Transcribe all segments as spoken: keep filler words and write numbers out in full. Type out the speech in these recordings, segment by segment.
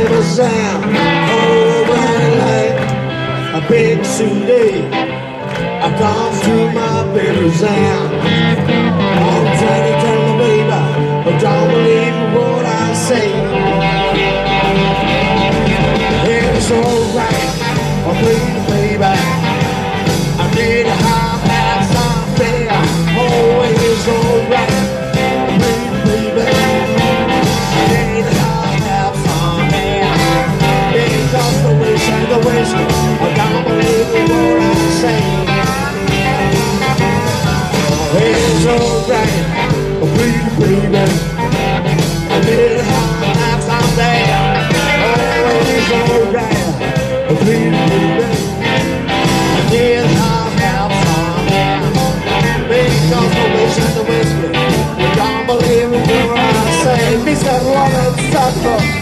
baby sound. Oh, bright light, a big city. I come to my baby sound. I'm trying to tell my baby, but don't believe what I say. It's alright, I'm bleeding, baby. I need to have had something. Oh, it's alright, I'm bleeding, baby. I need to have had something. Because the wish and the wish, I don't believe what I say. It's alright, I'm bleeding, baby. I need to have something. Oh, it's alright, I'm bleeding, baby. I need to have something. Because the wish and the whisper, I don't believe what I say. Mister Lawrence Sutton.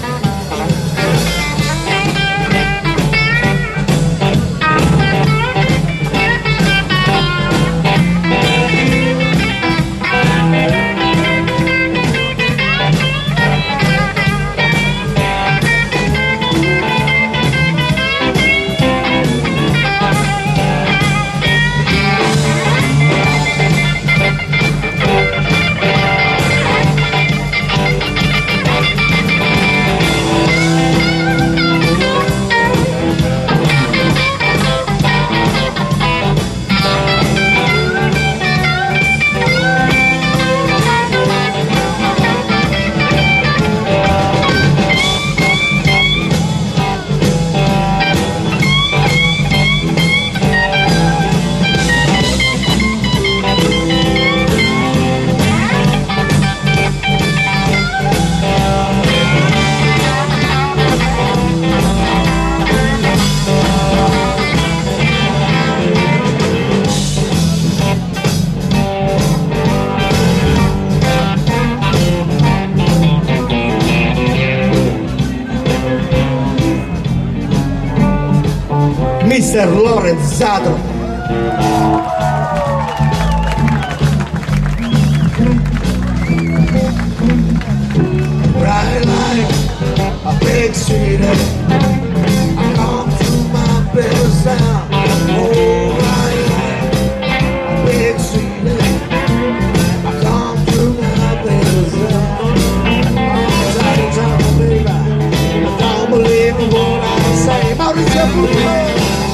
Mister Lorenzato. Bright like a big city, I come to my baby sound. Oh, bright like a big city, I come to my baby sound. I'm trying to tell my baby, I don't believe in what I say. Mauricio Pugliese.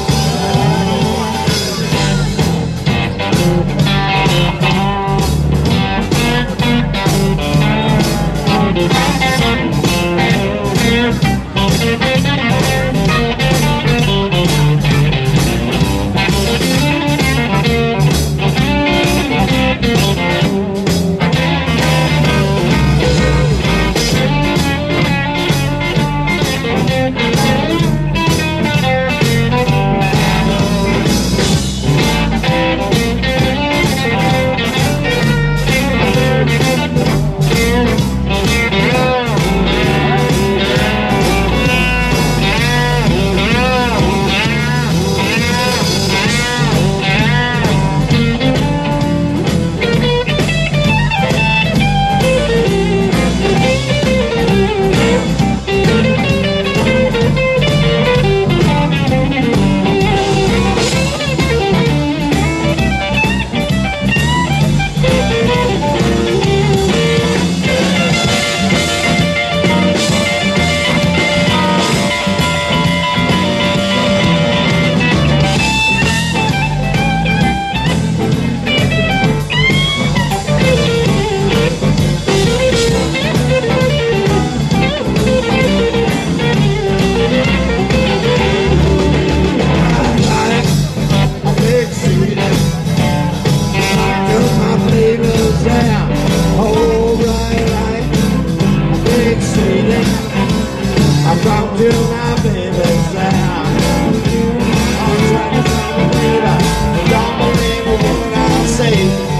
Come to my baby's sound. I'm trying to tell my baby, don't believe what I say.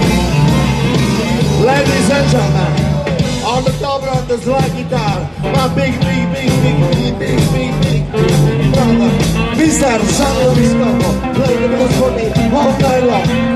Ladies and gentlemen, on the double on the slide guitar, my big, big, big, big, big, big, big, big, big brother, Mister San Luis Coco, play the blues for me all night long.